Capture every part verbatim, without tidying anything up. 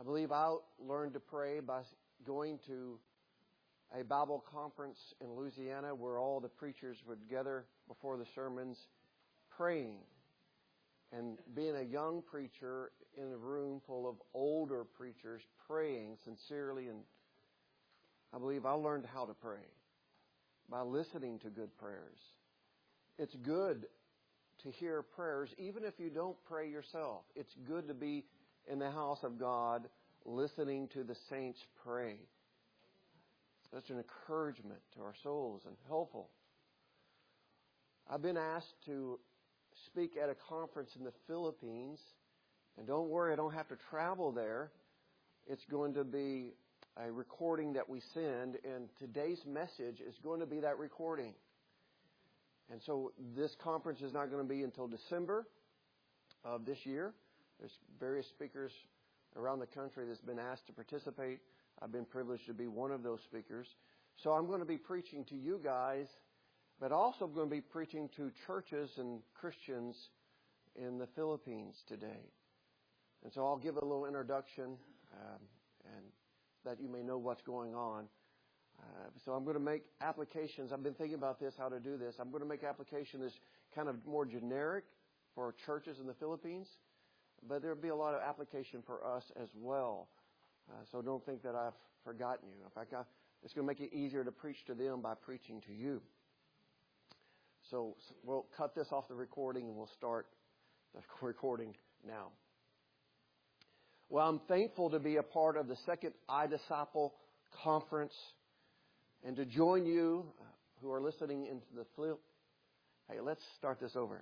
believe I learned to pray by going to a Bible conference in Louisiana where all the preachers would gather before the sermons praying. And being a young preacher in a room full of older preachers praying sincerely, and I believe I learned how to pray by listening to good prayers. It's good to hear prayers, even if you don't pray yourself. It's good to be in the house of God listening to the saints pray. Such an encouragement to our souls and helpful. I've been asked to speak at a conference in the Philippines, and don't worry, I don't have to travel there. It's going to be a recording that we send, and today's message is going to be that recording. And so this conference is not going to be until December of this year. There's various speakers around the country that's been asked to participate. I've been privileged to be one of those speakers. So I'm going to be preaching to you guys, but also I'm going to be preaching to churches and Christians in the Philippines today. And so I'll give a little introduction um, and that you may know what's going on. Uh, so I'm going to make applications. I've been thinking about this, how to do this. I'm going to make application that's kind of more generic for churches in the Philippines, but there'll be a lot of application for us as well. Uh, so don't think that I've forgotten you. In fact, I, it's going to make it easier to preach to them by preaching to you. So we'll cut this off the recording and we'll start the recording now. Well, I'm thankful to be a part of the second iDisciple conference and to join you uh, who are listening into the flip. Hey, let's start this over.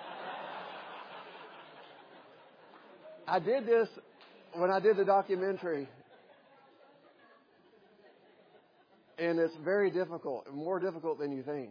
I did this when I did the documentary. And it's very difficult, more difficult than you think.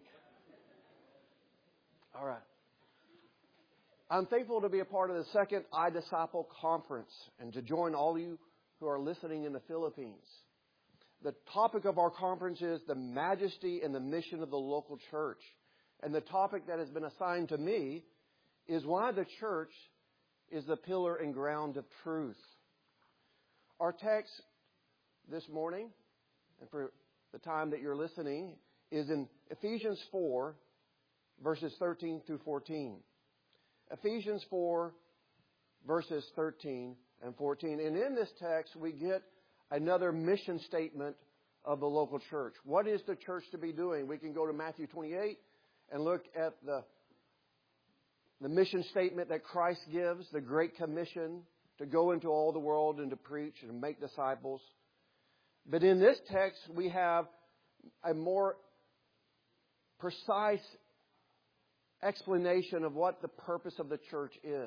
All right. I'm thankful to be a part of the second iDisciple conference and to join all of you who are listening in the Philippines. The topic of our conference is the majesty and the mission of the local church. And the topic that has been assigned to me is why the church is the pillar and ground of truth. Our text this morning, and for the time that you're listening, is in Ephesians four, verses thirteen through fourteen. Ephesians four, verses thirteen and fourteen. And in this text, we get another mission statement of the local church. What is the church to be doing? We can go to Matthew twenty-eight and look at the, the mission statement that Christ gives, the Great Commission, to go into all the world and to preach and make disciples. But in this text, we have a more precise explanation of what the purpose of the church is.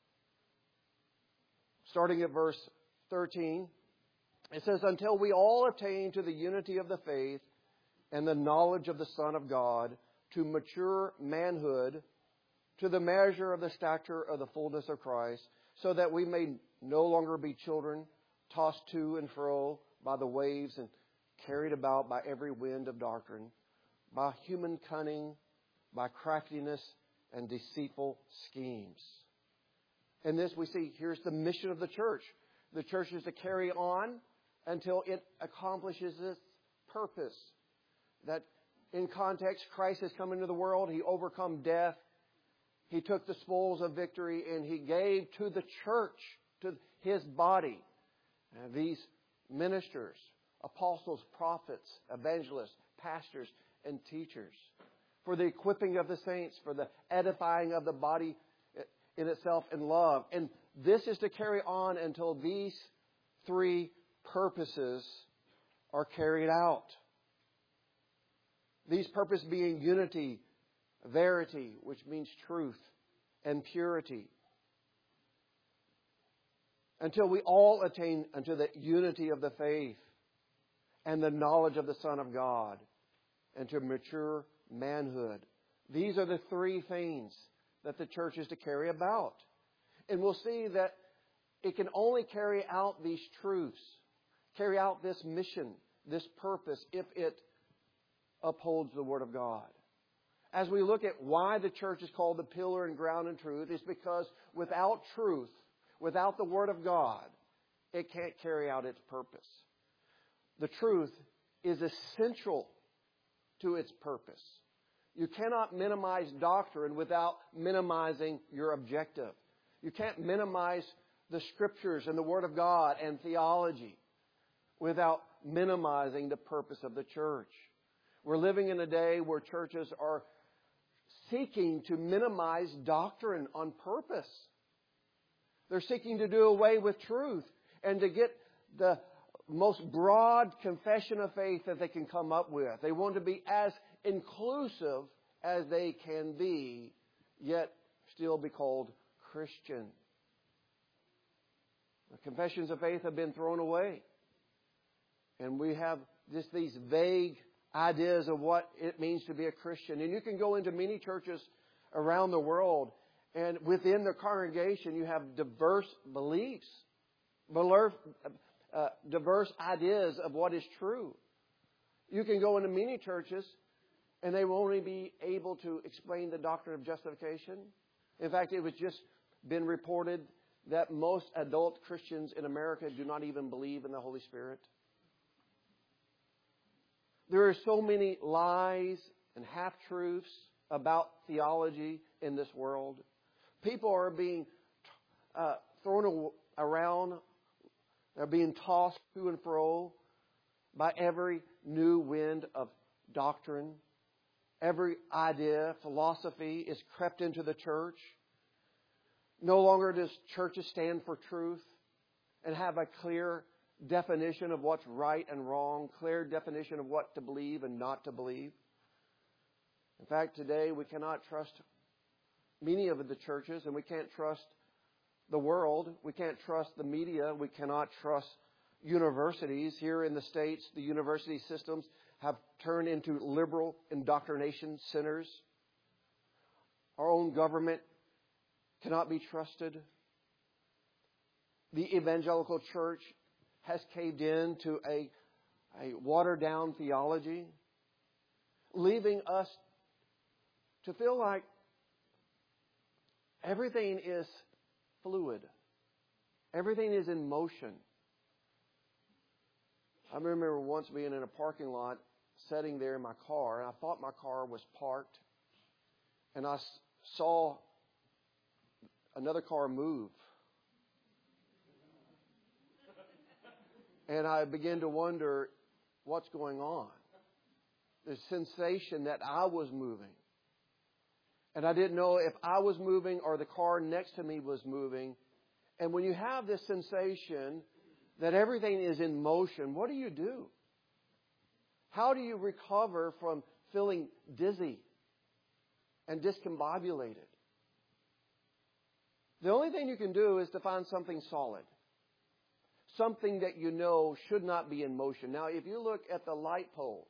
Starting at verse thirteen, it says, until we all attain to the unity of the faith and the knowledge of the Son of God, to mature manhood, to the measure of the stature of the fullness of Christ, so that we may no longer be children, tossed to and fro by the waves and carried about by every wind of doctrine, by human cunning, by craftiness and deceitful schemes. In this we see, here's the mission of the church. The church is to carry on until it accomplishes its purpose. That in context, Christ has come into the world. He overcome death. He took the spoils of victory and He gave to the church, to His body, uh, these ministers, apostles, prophets, evangelists, pastors, and teachers, for the equipping of the saints, for the edifying of the body in itself in love. And this is to carry on until these three purposes are carried out. These purposes being unity, verity, which means truth, and purity. Until we all attain unto the unity of the faith and the knowledge of the Son of God, and to mature manhood. These are the three things that the church is to carry about. And we'll see that it can only carry out these truths, carry out this mission, this purpose, if it upholds the Word of God. As we look at why the church is called the pillar and ground in truth, it's because without truth, without the Word of God, it can't carry out its purpose. The truth is essential to its purpose. You cannot minimize doctrine without minimizing your objective. You can't minimize the Scriptures and the Word of God and theology without minimizing the purpose of the church. We're living in a day where churches are seeking to minimize doctrine on purpose. They're seeking to do away with truth and to get the most broad confession of faith that they can come up with. They want to be as inclusive as they can be, yet still be called Christian. The confessions of faith have been thrown away. And we have just these vague ideas of what it means to be a Christian. And you can go into many churches around the world, and within the congregation you have diverse beliefs, uh, diverse ideas of what is true. You can go into many churches and they will only be able to explain the doctrine of justification. In fact, it was just been reported that most adult Christians in America do not even believe in the Holy Spirit. There are so many lies and half-truths about theology in this world. People are being uh, thrown around. They're being tossed to and fro by every new wind of doctrine. Every idea, philosophy is crept into the church. No longer does churches stand for truth and have a clear definition of what's right and wrong, clear definition of what to believe and not to believe. In fact, today we cannot trust many of the churches, and we can't trust the world. We can't trust the media. We cannot trust universities. Here in the States, the university systems have turned into liberal indoctrination centers. Our own government cannot be trusted. The evangelical church has caved in to a, a watered-down theology, leaving us to feel like everything is fluid. Everything is in motion. I remember once being in a parking lot, sitting there in my car, and I thought my car was parked, and I saw another car move. And I began to wonder what's going on. The sensation that I was moving. And I didn't know if I was moving or the car next to me was moving. And when you have this sensation that everything is in motion, what do you do? How do you recover from feeling dizzy and discombobulated? The only thing you can do is to find something solid. Something that you know should not be in motion. Now, if you look at the light pole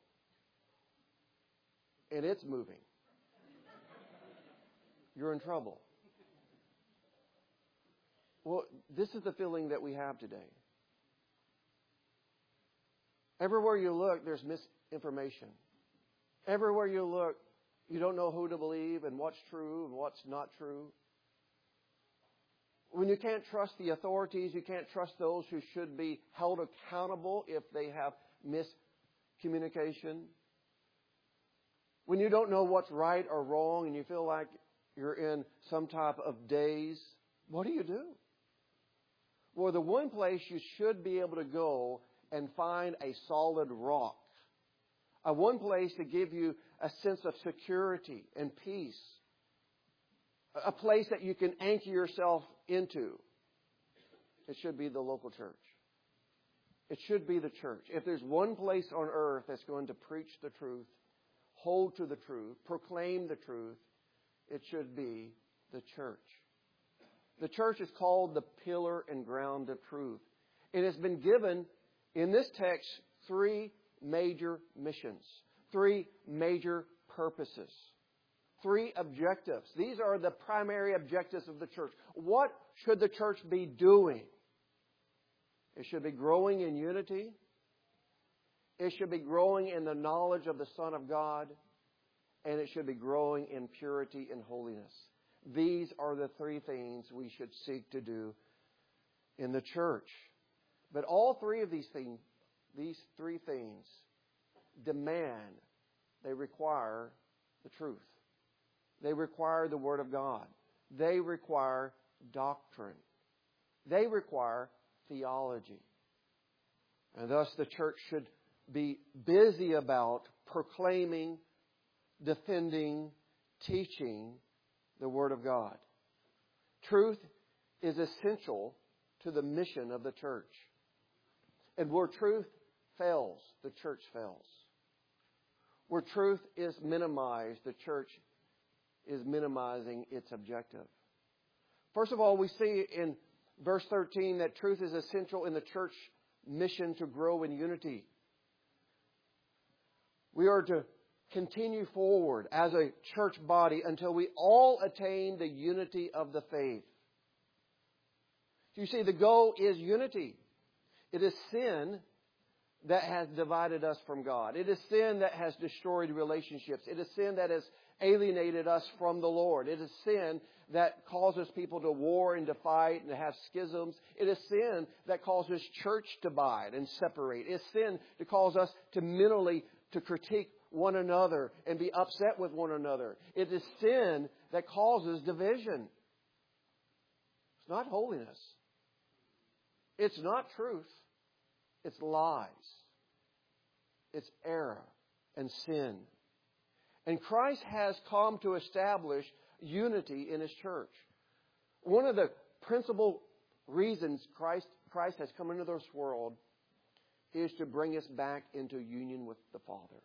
and it's moving, you're in trouble. Well, this is the feeling that we have today. Everywhere you look, there's misinformation. Everywhere you look, you don't know who to believe and what's true and what's not true. When you can't trust the authorities, you can't trust those who should be held accountable if they have miscommunication. When you don't know what's right or wrong and you feel like you're in some type of daze, what do you do? Well, the one place you should be able to go and find a solid rock, a one place to give you a sense of security and peace, a place that you can anchor yourself into, it should be the local church. It should be the church. If there's one place on earth that's going to preach the truth, hold to the truth, proclaim the truth, it should be the church. The church is called the pillar and ground of truth. It has been given in this text three major missions, three major purposes. Three objectives. These are the primary objectives of the church. What should the church be doing? It should be growing in unity. It should be growing in the knowledge of the Son of God. And it should be growing in purity and holiness. These are the three things we should seek to do in the church. But all three of these things, these three things demand, they require the truth. They require the Word of God. They require doctrine. They require theology. And thus the church should be busy about proclaiming, defending, teaching the Word of God. Truth is essential to the mission of the church. And where truth fails, the church fails. Where truth is minimized, the church is minimizing its objective. First of all, we see in verse thirteen that truth is essential in the church mission to grow in unity. We are to continue forward as a church body until we all attain the unity of the faith. You see, the goal is unity. It is sin that has divided us from God. It is sin that has destroyed relationships. It is sin that has alienated us from the Lord. It is sin that causes people to war and to fight and to have schisms. It is sin that causes church to divide and separate. It is sin to cause us to mentally to critique one another and be upset with one another. It is sin that causes division. It's not holiness. It's not truth. It's lies. It's error and sin. And Christ has come to establish unity in His church. One of the principal reasons Christ, Christ has come into this world is to bring us back into union with the Father.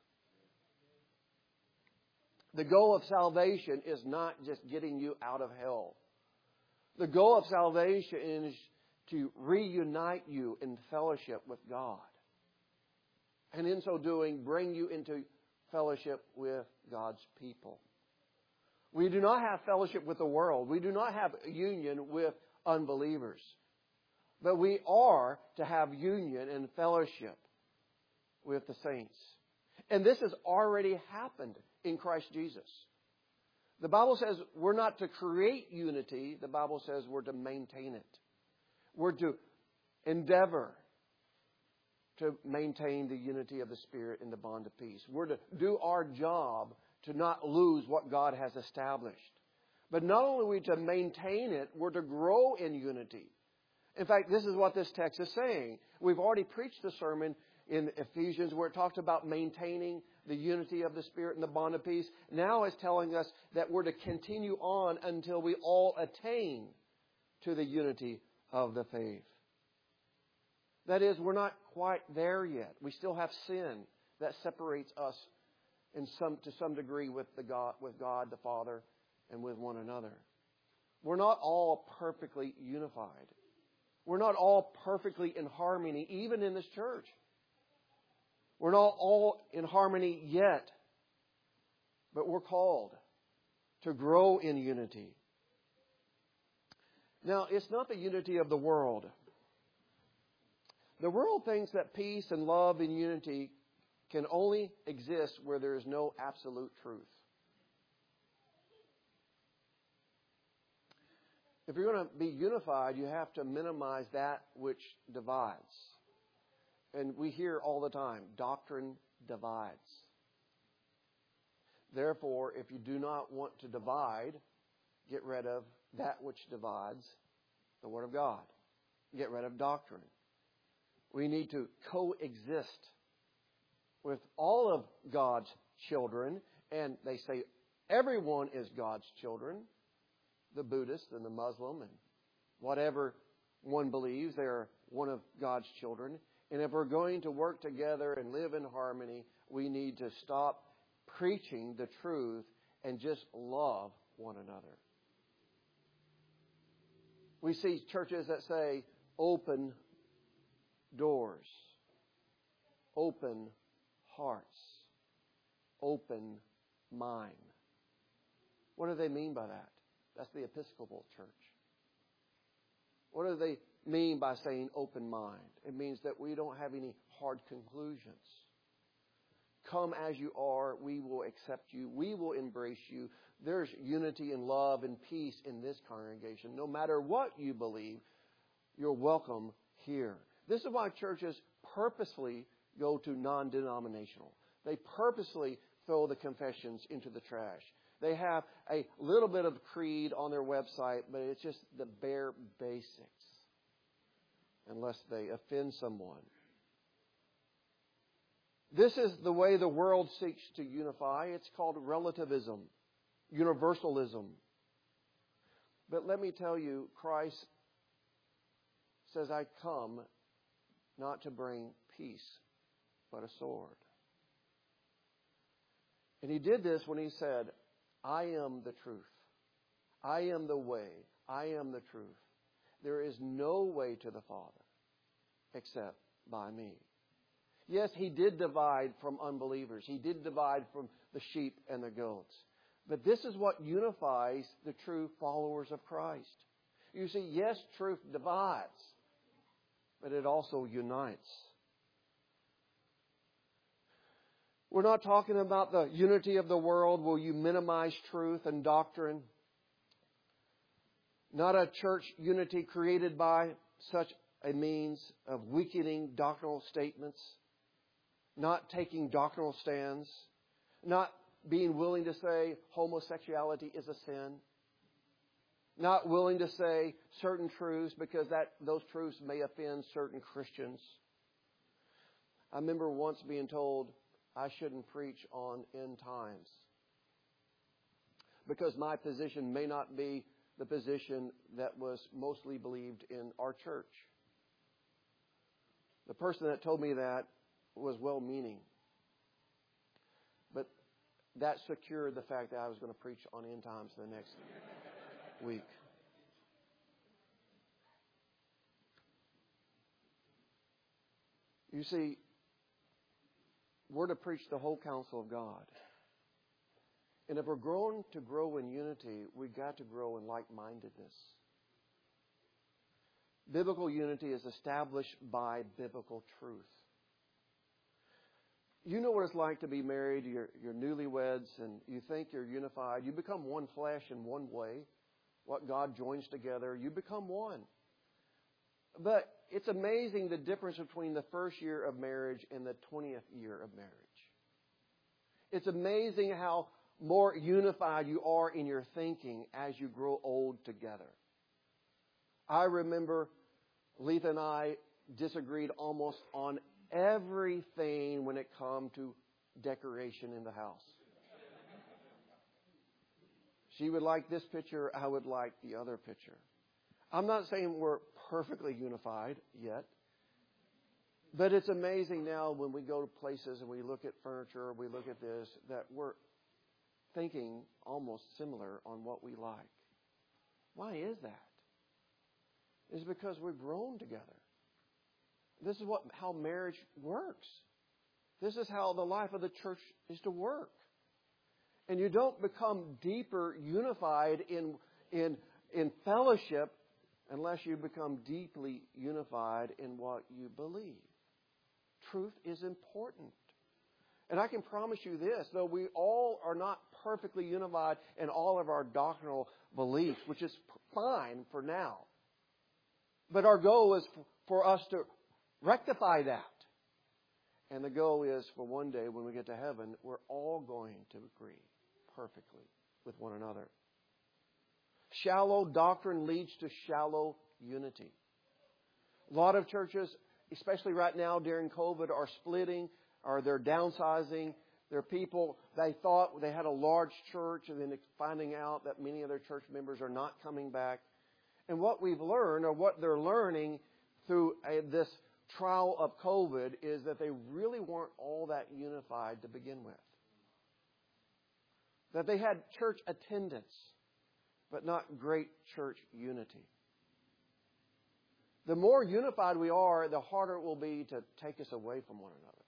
The goal of salvation is not just getting you out of hell. The goal of salvation is to reunite you in fellowship with God. And in so doing, bring you into fellowship with God's people. We do not have fellowship with the world. We do not have union with unbelievers. But we are to have union and fellowship with the saints. And this has already happened in Christ Jesus. The Bible says we're not to create unity. The Bible says we're to maintain it. We're to endeavor to maintain the unity of the Spirit in the bond of peace. We're to do our job to not lose what God has established. But not only are we to maintain it, we're to grow in unity. In fact, this is what this text is saying. We've already preached the sermon in Ephesians where it talked about maintaining the unity of the Spirit and the bond of peace. Now it's telling us that we're to continue on until we all attain to the unity of the faith. That is, we're not quite there yet. We still have sin that separates us in some to some degree with the God, with God the Father and with one another. We're not all perfectly unified. We're not all perfectly in harmony, even in this church. We're not all in harmony yet, but we're called to grow in unity. Now, it's not the unity of the world. The world thinks that peace and love and unity can only exist where there is no absolute truth. If you're going to be unified, you have to minimize that which divides. And we hear all the time, doctrine divides. Therefore, if you do not want to divide, get rid of that which divides, the Word of God. Get rid of doctrine. We need to coexist with all of God's children. And they say everyone is God's children. The Buddhist and the Muslim and whatever one believes, they are one of God's children. And if we're going to work together and live in harmony, we need to stop preaching the truth and just love one another. We see churches that say, open doors, open hearts, open mind. What do they mean by that? That's the Episcopal Church. What do they mean by saying open mind? It means that we don't have any hard conclusions. Come as you are, we will accept you, we will embrace you. There's unity and love and peace in this congregation. No matter what you believe, you're welcome here. This is why churches purposely go to non-denominational. They purposely throw the confessions into the trash. They have a little bit of creed on their website, but it's just the bare basics, unless they offend someone. This is the way the world seeks to unify. It's called relativism, universalism. But let me tell you, Christ says, I come not to bring peace, but a sword. And He did this when He said, I am the truth. I am the way. I am the truth. There is no way to the Father except by me. Yes, He did divide from unbelievers. He did divide from the sheep and the goats. But this is what unifies the true followers of Christ. You see, yes, truth divides, but it also unites. We're not talking about the unity of the world where you minimize truth and doctrine. Not a church unity created by such a means of weakening doctrinal statements. Not taking doctrinal stands. Not being willing to say homosexuality is a sin. Not willing to say certain truths because that those truths may offend certain Christians. I remember once being told I shouldn't preach on end times because my position may not be the position that was mostly believed in our church. The person that told me that was well-meaning, but that secured the fact that I was going to preach on end times the next week. You see, we're to preach the whole counsel of God. And if we're growing to grow in unity, we've got to grow in like-mindedness. Biblical unity is established by biblical truth. You know what it's like to be married, you're, you're newlyweds, and you think you're unified. You become one flesh in one way. What God joins together, you become one. But it's amazing the difference between the first year of marriage and the twentieth year of marriage. It's amazing how more unified you are in your thinking as you grow old together. I remember Letha and I disagreed almost on everything when it come to decoration in the house. She would like this picture, I would like the other picture. I'm not saying we're perfectly unified yet, but it's amazing now when we go to places and we look at furniture, we look at this, that we're thinking almost similar on what we like. Why is that? It's because we've grown together. This is what how marriage works. This is how the life of the church is to work. And you don't become deeper unified in in in fellowship unless you become deeply unified in what you believe. Truth is important. And I can promise you this, though we all are not perfectly unified in all of our doctrinal beliefs, which is fine for now. But our goal is for us to rectify that. And the goal is for one day when we get to heaven, we're all going to agree perfectly with one another. Shallow doctrine leads to shallow unity. A lot of churches, especially right now during COVID, are splitting or they're downsizing. There are people, they thought they had a large church and then finding out that many of their church members are not coming back. And what we've learned, or what they're learning through a, this trial of COVID, is that they really weren't all that unified to begin with. That they had church attendance, but not great church unity. The more unified we are, the harder it will be to take us away from one another.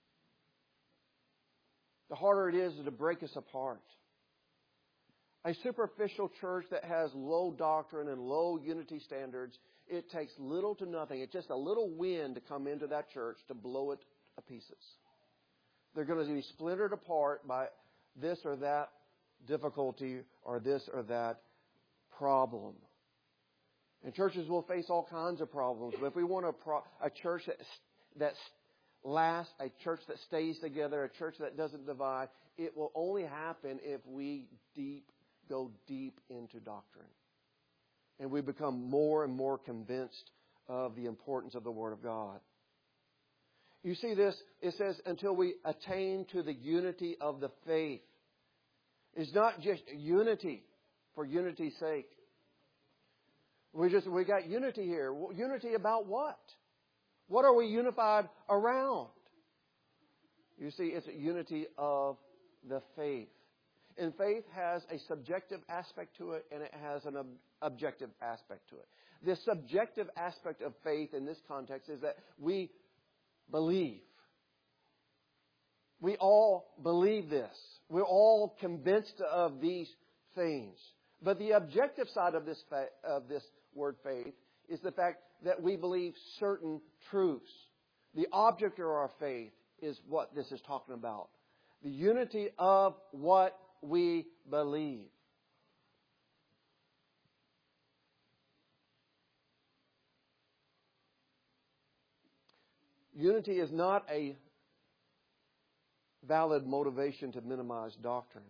The harder it is to break us apart. A superficial church that has low doctrine and low unity standards, it takes little to nothing. It's just a little wind to come into that church to blow it to pieces. They're going to be splintered apart by this or that difficulty or this or that problem. And churches will face all kinds of problems. But if we want a, pro- a church that, that lasts, a church that stays together, a church that doesn't divide, it will only happen if we deep go deep into doctrine. And we become more and more convinced of the importance of the Word of God. You see this, it says, until we attain to the unity of the faith. It's not just unity for unity's sake. We just we got unity here. Unity about what? What are we unified around? You see, it's a unity of the faith. And faith has a subjective aspect to it, and it has an ob- objective aspect to it. The subjective aspect of faith in this context is that we believe. We all believe this. We're all convinced of these things. But the objective side of this fa- of this word faith is the fact that we believe certain truths. The object of our faith is what this is talking about. The unity of what we believe. Unity is not a valid motivation to minimize doctrine.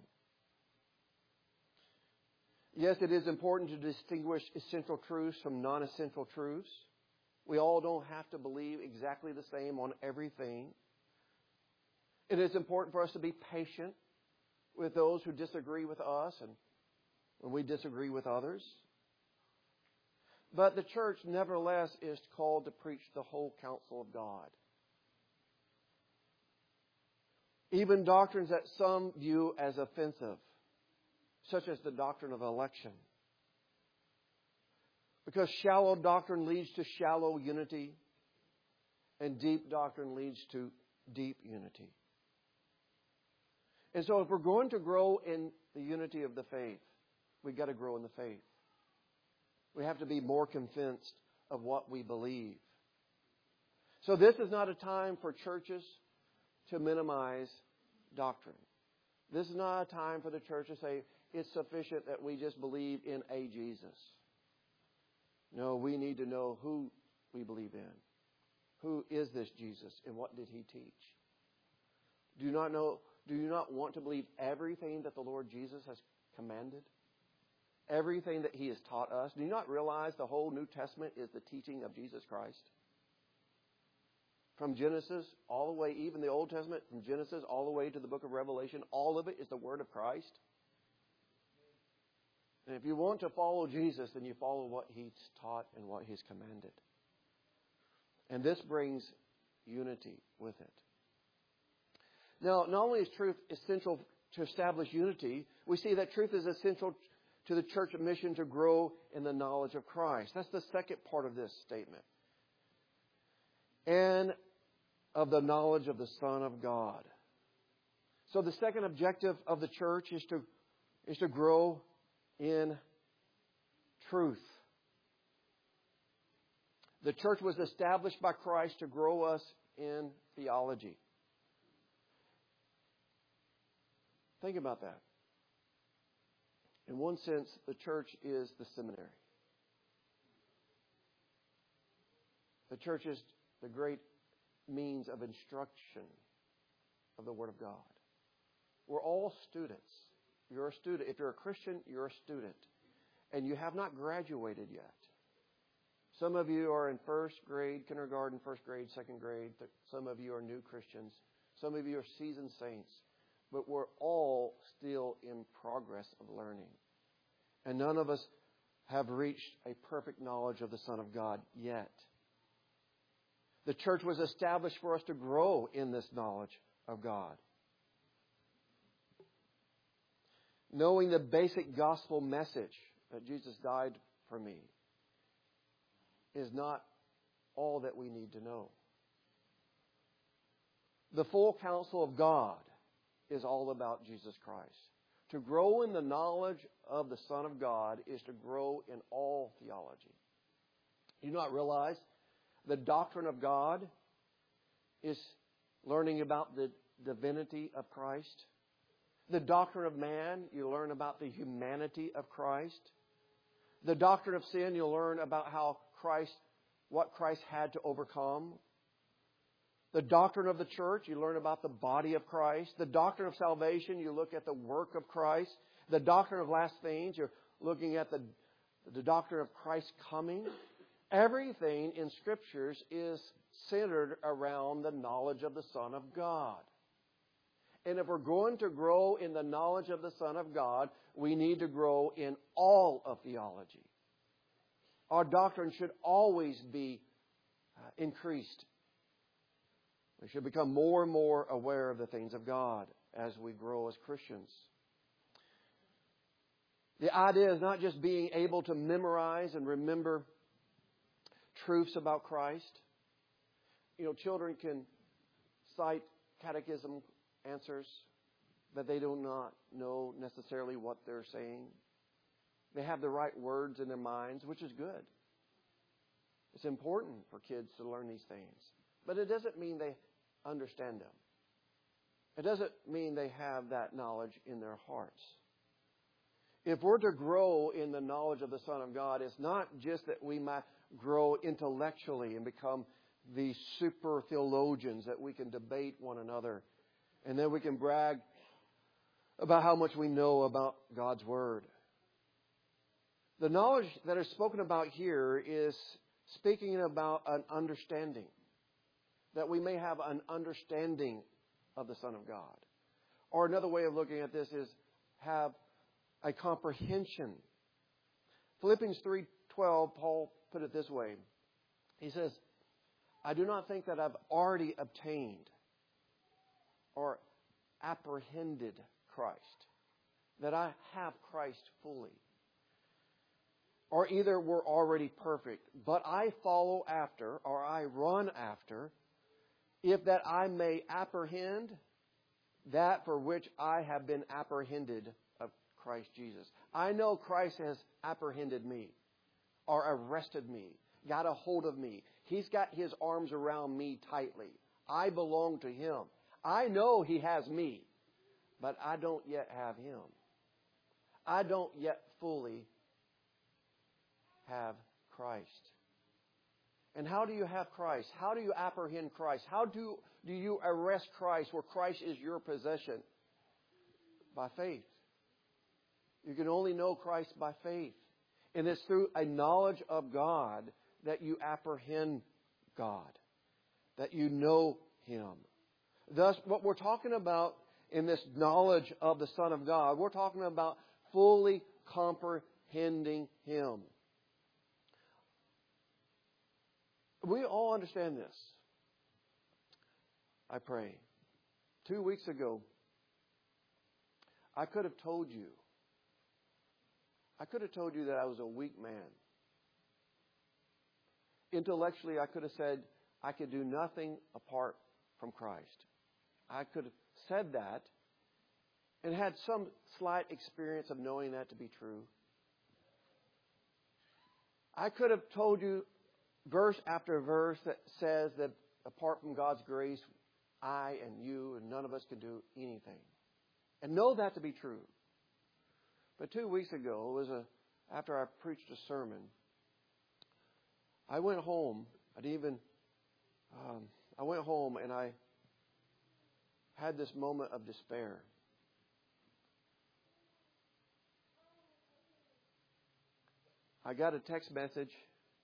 Yes, it is important to distinguish essential truths from non-essential truths. We all don't have to believe exactly the same on everything. It is important for us to be patient with those who disagree with us and when we disagree with others. But the church, nevertheless, is called to preach the whole counsel of God. Even doctrines that some view as offensive, such as the doctrine of election. Because shallow doctrine leads to shallow unity, and deep doctrine leads to deep unity. And so if we're going to grow in the unity of the faith, we've got to grow in the faith. We have to be more convinced of what we believe. So this is not a time for churches to minimize doctrine. This is not a time for the church to say, it's sufficient that we just believe in a Jesus. No, we need to know who we believe in. Who is this Jesus and what did He teach? Do you not know, do you not want to believe everything that the Lord Jesus has commanded? Everything that He has taught us? Do you not realize the whole New Testament is the teaching of Jesus Christ? From Genesis all the way, even the Old Testament, from Genesis all the way to the book of Revelation, all of it is the Word of Christ. And if you want to follow Jesus, then you follow what He's taught and what He's commanded. And this brings unity with it. Now, not only is truth essential to establish unity, we see that truth is essential to the church mission to grow in the knowledge of Christ. That's the second part of this statement. And of the knowledge of the Son of God. So the second objective of the church is to, is to grow in truth. The church was established by Christ to grow us in theology. Think about that. In one sense, the church is the seminary. The church is the great means of instruction of the Word of God. We're all students. You're a student. If you're a Christian, you're a student. And you have not graduated yet. Some of you are in first grade, kindergarten, first grade, second grade. Some of you are new Christians. Some of you are seasoned saints. But we're all still in progress of learning. And none of us have reached a perfect knowledge of the Son of God yet. The church was established for us to grow in this knowledge of God. Knowing the basic gospel message that Jesus died for me is not all that we need to know. The full counsel of God is all about Jesus Christ. To grow in the knowledge of the Son of God is to grow in all theology. Do you not realize the doctrine of God is learning about the divinity of Christ? The doctrine of man, you learn about the humanity of Christ. The doctrine of sin, you'll learn about how Christ, what Christ had to overcome. The doctrine of the church, you learn about the body of Christ. The doctrine of salvation, you look at the work of Christ. The doctrine of last things, you're looking at the, the doctrine of Christ's coming. Everything in Scriptures is centered around the knowledge of the Son of God. And if we're going to grow in the knowledge of the Son of God, we need to grow in all of theology. Our doctrine should always be uh, increased. We should become more and more aware of the things of God as we grow as Christians. The idea is not just being able to memorize and remember truths about Christ. You know, children can cite catechism answers, but they do not know necessarily what they're saying. They have the right words in their minds, which is good. It's important for kids to learn these things. But it doesn't mean they understand them. It doesn't mean they have that knowledge in their hearts. If we're to grow in the knowledge of the Son of God, it's not just that we might grow intellectually and become these super theologians that we can debate one another and then we can brag about how much we know about God's Word. The knowledge that is spoken about here is speaking about an understanding. That we may have an understanding of the Son of God. Or another way of looking at this is have a comprehension. Philippians three twelve, Paul put it this way. He says, I do not think that I've already obtained or apprehended Christ. That I have Christ fully. Or either we're already perfect, but I follow after, or I run after, if that I may apprehend that for which I have been apprehended of Christ Jesus. I know Christ has apprehended me, or arrested me, got a hold of me. He's got His arms around me tightly. I belong to Him. I know He has me, but I don't yet have Him. I don't yet fully have Christ. And how do you have Christ? How do you apprehend Christ? How do, do you arrest Christ where Christ is your possession? By faith. You can only know Christ by faith. And it's through a knowledge of God that you apprehend God. That you know Him. Thus, what we're talking about in this knowledge of the Son of God, we're talking about fully comprehending Him. We all understand this. I pray. Two weeks ago, I could have told you, I could have told you that I was a weak man. Intellectually, I could have said I could do nothing apart from Christ. I could have said that and had some slight experience of knowing that to be true. I could have told you verse after verse that says that apart from God's grace, I and you and none of us can do anything. And know that to be true. But two weeks ago, it was a, after I preached a sermon, I went home. I didn't even, um, I went home and I had this moment of despair. I got a text message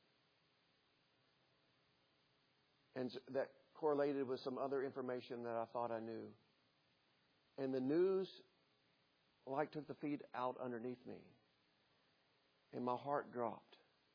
and that correlated with some other information that I thought I knew. And the news, like, took the feet out underneath me. And my heart dropped.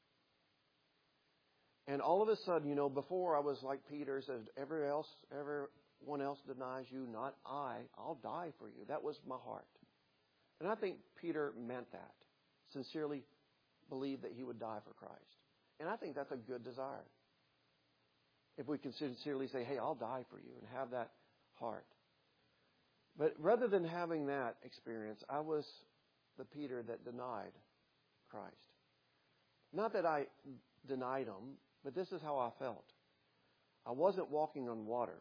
And all of a sudden, you know, before I was like Peter said, every else, everyone else denies you, not I. I'll die for you. That was my heart. And I think Peter meant that. Sincerely believed that he would die for Christ. And I think that's a good desire. If we can sincerely say, hey, I'll die for you, and have that heart. But rather than having that experience, I was the Peter that denied Christ. Not that I denied Him, but this is how I felt. I wasn't walking on water.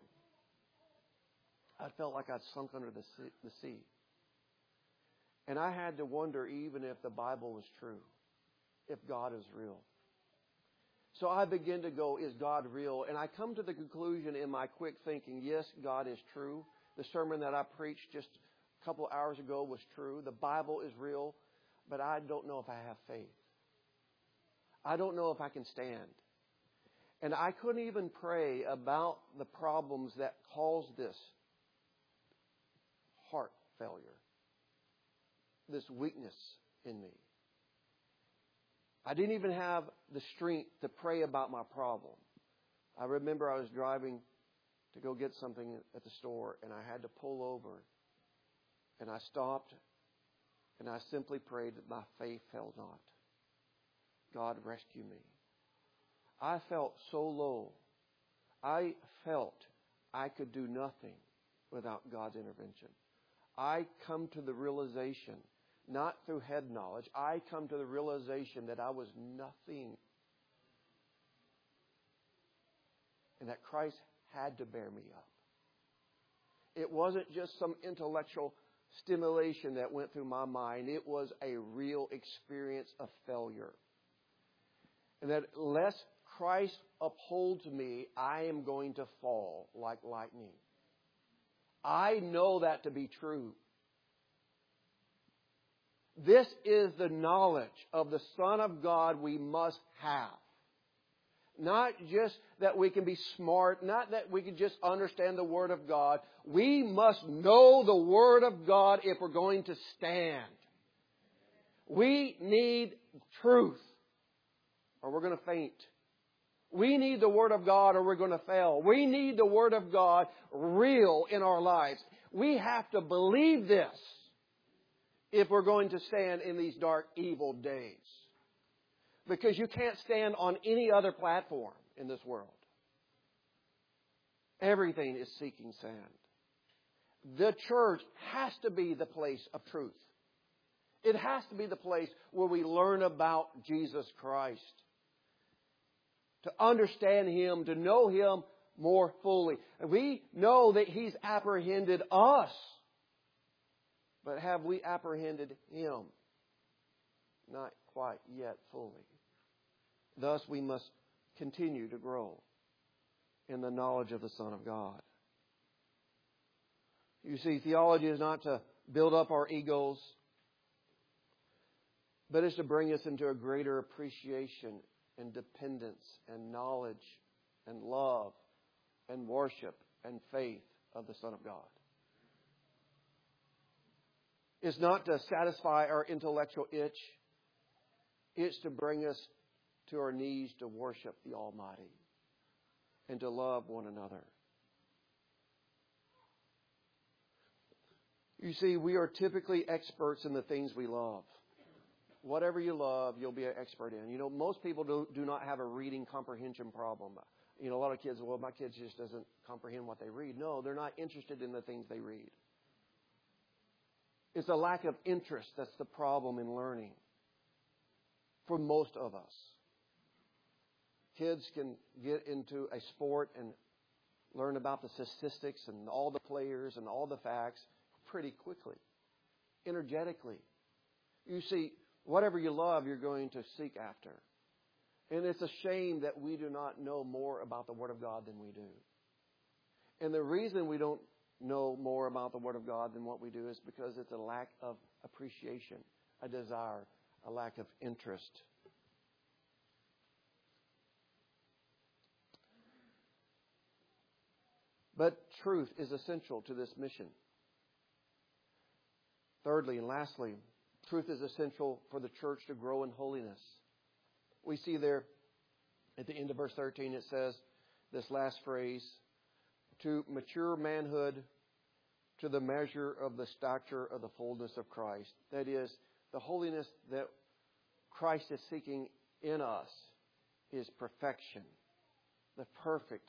I felt like I'd sunk under the sea, the sea. And I had to wonder even if the Bible was true. if God is real. So I begin to go, is God real? And I come to the conclusion in my quick thinking, yes, God is true. The sermon that I preached just a couple hours ago was true. The Bible is real, but I don't know if I have faith. I don't know if I can stand. And I couldn't even pray about the problems that cause this heart failure, this weakness in me. I didn't even have the strength to pray about my problem. I remember I was driving to go get something at the store, and I had to pull over. And I stopped, and I simply prayed that my faith failed not. God, rescue me. I felt so low. I felt I could do nothing without God's intervention. I come to the realization, not through head knowledge, I come to the realization that I was nothing. And that Christ had to bear me up. It wasn't just some intellectual stimulation that went through my mind. It was a real experience of failure. And that unless Christ upholds me, I am going to fall like lightning. I know that to be true. This is the knowledge of the Son of God we must have. Not just that we can be smart, not that we can just understand the Word of God. We must know the Word of God if we're going to stand. We need truth, or we're going to faint. We need the Word of God or we're going to fail. We need the Word of God real in our lives. We have to believe this if we're going to stand in these dark, evil days. Because you can't stand on any other platform in this world. Everything is seeking sand. The church has to be the place of truth. It has to be the place where we learn about Jesus Christ. To understand Him, to know Him more fully. And we know that He's apprehended us. But have we apprehended Him? Not quite yet fully. Thus we must continue to grow in the knowledge of the Son of God. You see, theology is not to build up our egos, but it's to bring us into a greater appreciation and dependence and knowledge and love and worship and faith of the Son of God. It's not to satisfy our intellectual itch. It's to bring us to our knees to worship the Almighty and to love one another. You see, we are typically experts in the things we love. Whatever you love, you'll be an expert in. You know, most people do, do not have a reading comprehension problem. You know, a lot of kids, well, my kid just doesn't comprehend what they read. No, they're not interested in the things they read. It's a lack of interest that's the problem in learning for most of us. Kids can get into a sport and learn about the statistics and all the players and all the facts pretty quickly, energetically. You see, whatever you love, you're going to seek after. And it's a shame that we do not know more about the Word of God than we do. And the reason we don't know more about the Word of God than what we do is because it's a lack of appreciation, a desire, a lack of interest. But truth is essential to this mission. Thirdly and lastly, truth is essential for the church to grow in holiness. We see there at the end of verse thirteen, it says this last phrase, to mature manhood to the measure of the stature of the fullness of Christ. That is, the holiness that Christ is seeking in us is perfection, the perfect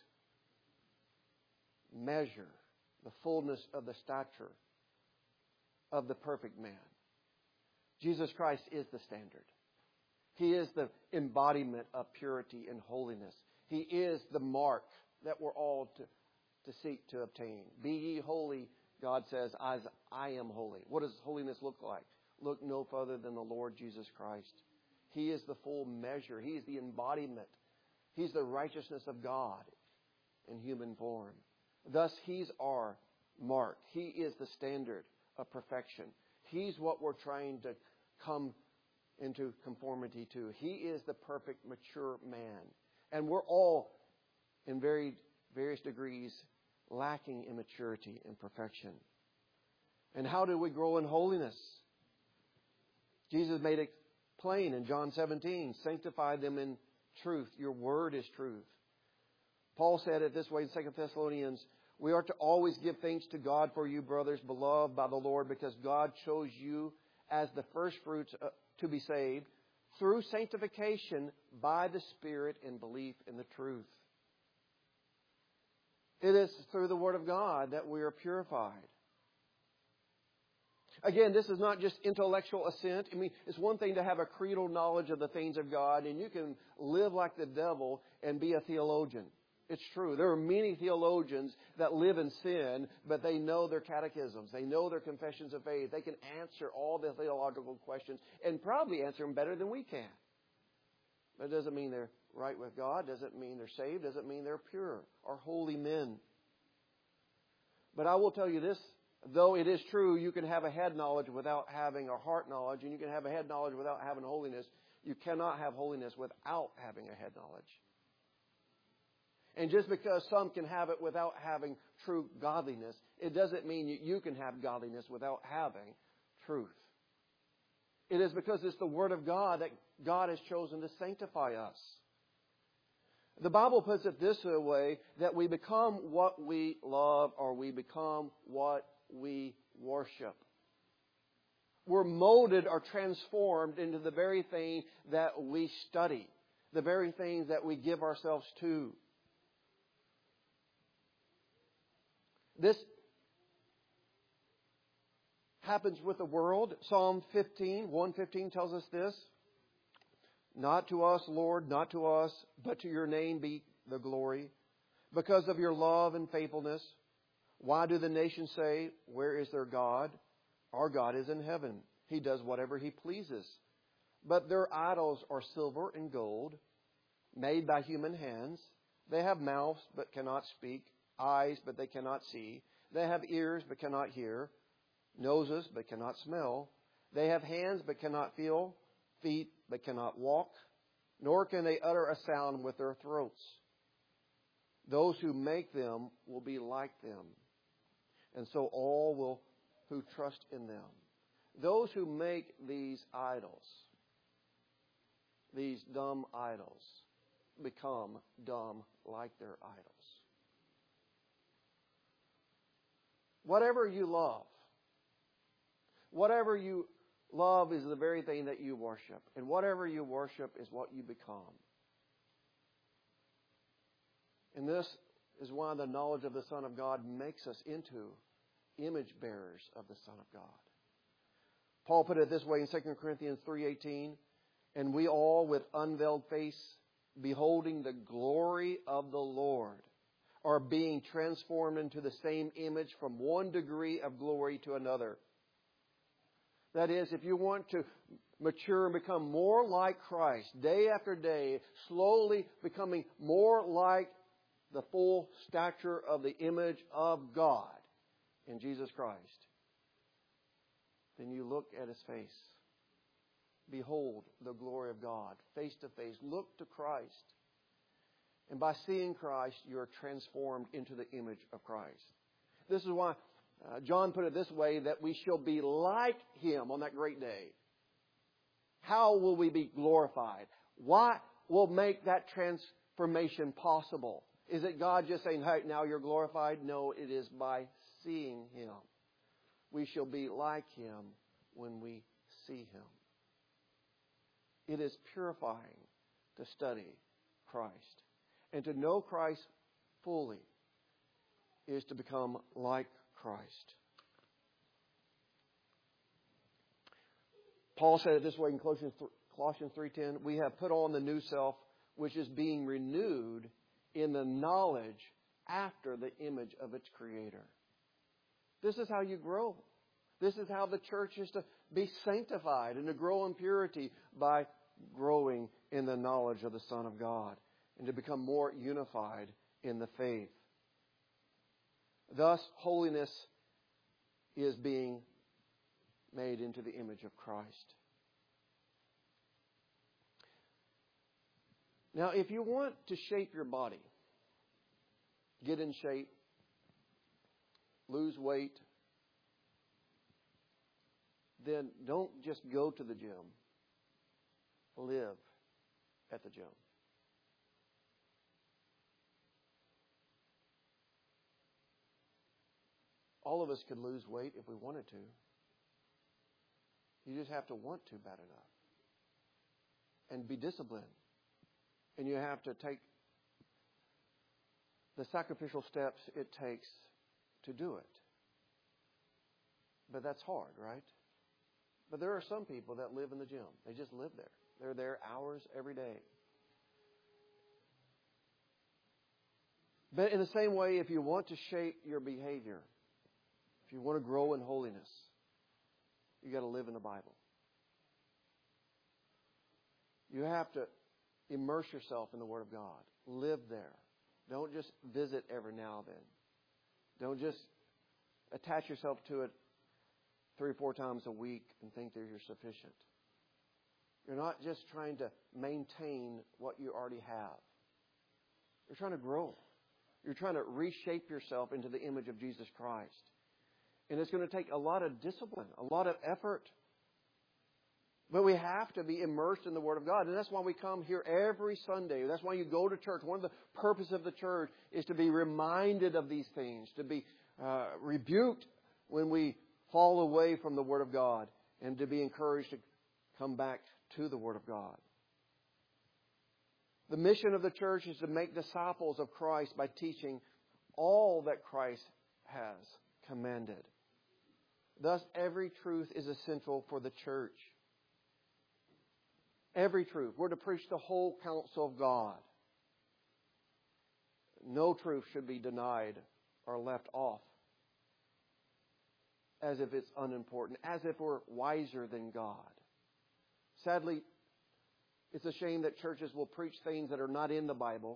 measure, the fullness of the stature of the perfect man. Jesus Christ is the standard. He is the embodiment of purity and holiness. He is the mark that we're all to, to seek to obtain. Be ye holy, God says, as I am holy. What does holiness look like? Look no further than the Lord Jesus Christ. He is the full measure. He is the embodiment. He's the righteousness of God in human form. Thus, He's our mark. He is the standard of perfection. He's what we're trying to come into conformity to. He is the perfect, mature man. And we're all, in very various degrees, lacking in maturity and perfection. And how do we grow in holiness? Jesus made it plain in John seventeen. Sanctify them in truth. Your word is truth. Paul said it this way in Second Thessalonians. We are to always give thanks to God for you, brothers, beloved by the Lord, because God chose you as the first fruits to be saved through sanctification by the Spirit and belief in the truth. It is through the Word of God that we are purified. Again, this is not just intellectual assent. I mean, it's one thing to have a creedal knowledge of the things of God, and you can live like the devil and be a theologian. It's true. There are many theologians that live in sin, but they know their catechisms. They know their confessions of faith. They can answer all the theological questions and probably answer them better than we can. But it doesn't mean they're right with God. Doesn't mean they're saved. Doesn't mean they're pure or holy men. But I will tell you this. Though it is true, you can have a head knowledge without having a heart knowledge, and you can have a head knowledge without having holiness. You cannot have holiness without having a head knowledge. And just because some can have it without having true godliness, it doesn't mean you can have godliness without having truth. It is because it's the Word of God that God has chosen to sanctify us. The Bible puts it this way, that we become what we love, or we become what we worship. We're molded or transformed into the very thing that we study, the very things that we give ourselves to. This happens with the world. Psalm fifteen, one fifteen tells us this. Not to us, Lord, not to us, but to your name be the glory. Because of your love and faithfulness, why do the nations say, where is their God? Our God is in heaven. He does whatever He pleases. But their idols are silver and gold, made by human hands. They have mouths, but cannot speak. Eyes, but they cannot see. They have ears, but cannot hear. Noses, but cannot smell. They have hands, but cannot feel. Feet, but cannot walk. Nor can they utter a sound with their throats. Those who make them will be like them. And so all will who trust in them. Those who make these idols, these dumb idols, become dumb like their idols. Whatever you love, whatever you love is the very thing that you worship. And whatever you worship is what you become. And this is why the knowledge of the Son of God makes us into image bearers of the Son of God. Paul put it this way in Second Corinthians three eighteen, and we all with unveiled face, beholding the glory of the Lord, are being transformed into the same image from one degree of glory to another. That is, if you want to mature and become more like Christ, day after day, slowly becoming more like the full stature of the image of God in Jesus Christ, then you look at His face. Behold the glory of God, face to face. Look to Christ. And by seeing Christ, you are transformed into the image of Christ. This is why uh, John put it this way, that we shall be like Him on that great day. How will we be glorified? What will make that transformation possible? Is it God just saying, hey, now you're glorified? No, it is by seeing Him. We shall be like Him when we see Him. It is purifying to study Christ. And to know Christ fully is to become like Christ. Paul said it this way in Colossians three ten, we have put on the new self, which is being renewed in the knowledge after the image of its Creator. This is how you grow. This is how the church is to be sanctified and to grow in purity, by growing in the knowledge of the Son of God and to become more unified in the faith. Thus, holiness is being made into the image of Christ. Now, if you want to shape your body, get in shape, lose weight, then don't just go to the gym. Live at the gym. All of us could lose weight if we wanted to. You just have to want to bad enough. And be disciplined. And you have to take the sacrificial steps it takes to do it. But that's hard, right? But there are some people that live in the gym. They just live there. They're there hours every day. But in the same way, if you want to shape your behavior, if you want to grow in holiness, you got to live in the Bible. You have to immerse yourself in the Word of God. Live there. Don't just visit every now and then. Don't just attach yourself to it three or four times a week and think that you're sufficient. You're not just trying to maintain what you already have. You're trying to grow. You're trying to reshape yourself into the image of Jesus Christ. And it's going to take a lot of discipline, a lot of effort. But we have to be immersed in the Word of God. And that's why we come here every Sunday. That's why you go to church. One of the purposes of the church is to be reminded of these things, to be uh, rebuked when we fall away from the Word of God, and to be encouraged to come back to the Word of God. The mission of the church is to make disciples of Christ by teaching all that Christ has commanded. Thus, every truth is essential for the church. Every truth. We're to preach the whole counsel of God. No truth should be denied or left off as if it's unimportant, as if we're wiser than God. Sadly, it's a shame that churches will preach things that are not in the Bible.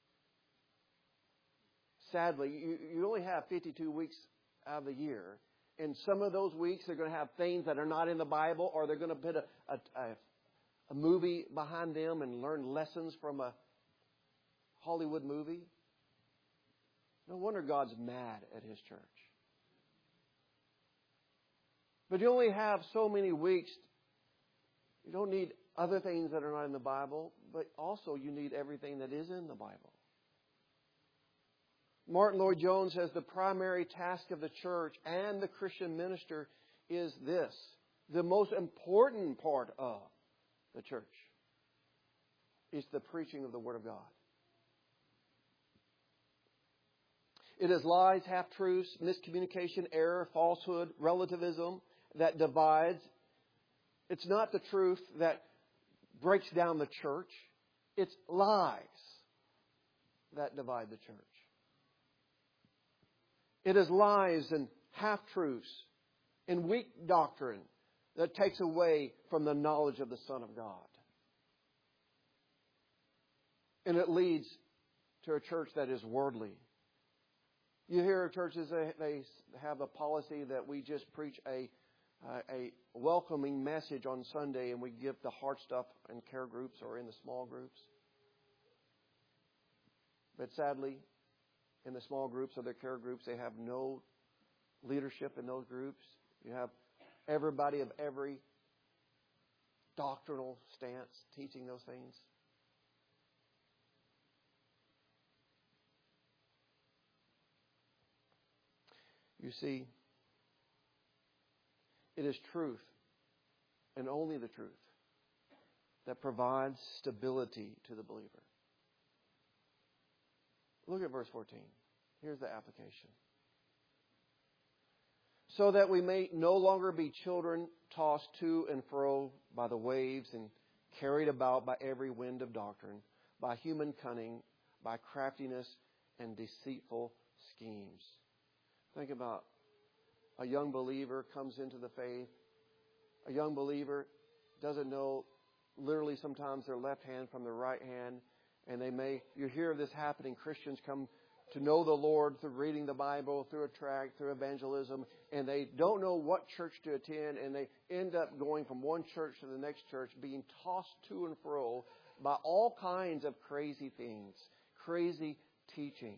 Sadly, you, you only have fifty-two weeks out of the year. And some of those weeks they're going to have things that are not in the Bible, or they're going to put a, a, a, a movie behind them and learn lessons from a Hollywood movie. No wonder God's mad at His church. But you only have so many weeks. You don't need other things that are not in the Bible, but also you need everything that is in the Bible. Martin Lloyd-Jones says the primary task of the church and the Christian minister is this: the most important part of the church is the preaching of the Word of God. It is lies, half-truths, miscommunication, error, falsehood, relativism that divides. It's not the truth that breaks down the church. It's lies that divide the church. It is lies and half-truths and weak doctrine that takes away from the knowledge of the Son of God. And it leads to a church that is worldly. You hear churches, they, they have a policy that we just preach a, uh, a welcoming message on Sunday and we give the hard stuff in care groups or in the small groups. But sadly, in the small groups or their care groups, they have no leadership in those groups. You have everybody of every doctrinal stance teaching those things. You see, it is truth, and only the truth, that provides stability to the believer. Look at verse fourteen. Here's the application. So that we may no longer be children tossed to and fro by the waves and carried about by every wind of doctrine, by human cunning, by craftiness and deceitful schemes. Think about a young believer comes into the faith. A young believer doesn't know literally sometimes their left hand from their right hand. And they may, you hear of this happening. Christians come to know the Lord through reading the Bible, through a tract, through evangelism, and they don't know what church to attend, and they end up going from one church to the next church, being tossed to and fro by all kinds of crazy things, crazy teaching.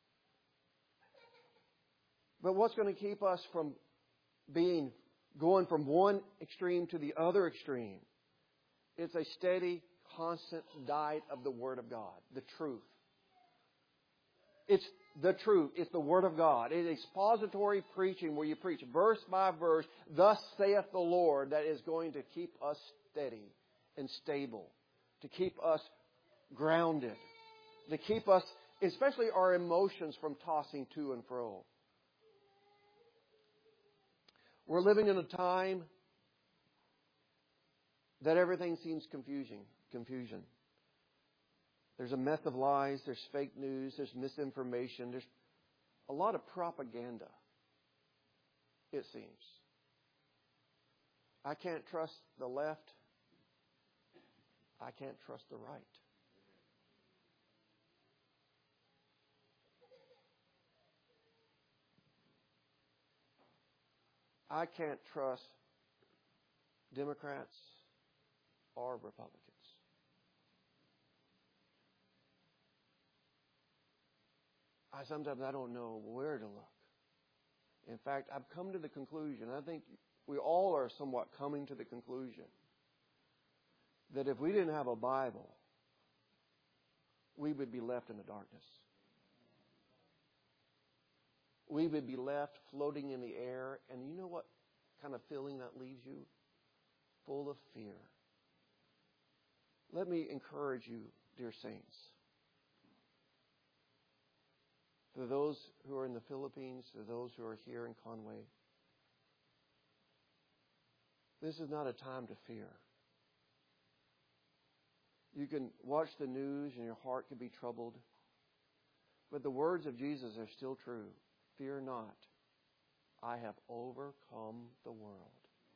But what's going to keep us from being, going from one extreme to the other extreme? It's a steady, constant diet of the Word of God, the truth. It's the truth. It's the Word of God. It is expository preaching where you preach verse by verse, thus saith the Lord, that is going to keep us steady and stable, to keep us grounded, to keep us, especially our emotions, from tossing to and fro. We're living in a time that everything seems confusing, confusion. There's a mess of lies, there's fake news, there's misinformation, there's a lot of propaganda, it seems. I can't trust the left. I can't trust the right. I can't trust Democrats or Republicans. I sometimes I don't know where to look. In fact, I've come to the conclusion, I think we all are somewhat coming to the conclusion, that if we didn't have a Bible, we would be left in the darkness. We would be left floating in the air. And you know what kind of feeling that leaves you? Full of fear. Let me encourage you, dear saints. For those who are in the Philippines, for those who are here in Conway, this is not a time to fear. You can watch the news and your heart can be troubled. But the words of Jesus are still true. Fear not. I have overcome the world.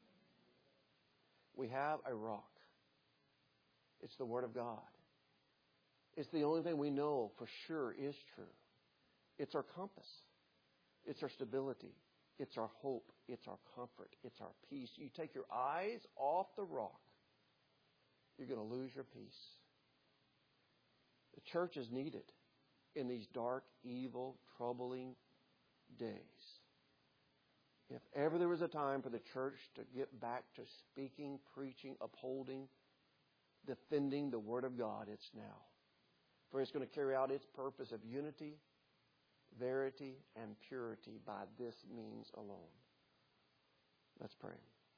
We have a rock. It's the Word of God. It's the only thing we know for sure is true. It's our compass. It's our stability. It's our hope. It's our comfort. It's our peace. You take your eyes off the rock, you're going to lose your peace. The church is needed in these dark, evil, troubling days. If ever there was a time for the church to get back to speaking, preaching, upholding, defending the Word of God, it's now. For it's going to carry out its purpose of unity, verity, and purity by this means alone. Let's pray.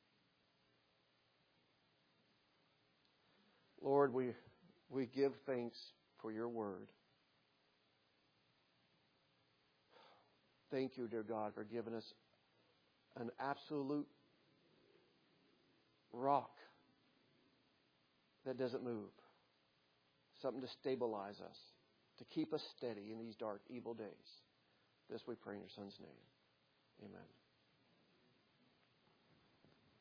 Lord, we, we give thanks for your Word. Thank you, dear God, for giving us an absolute rock that doesn't move. Something to stabilize us, to keep us steady in these dark, evil days. This we pray in your Son's name. Amen.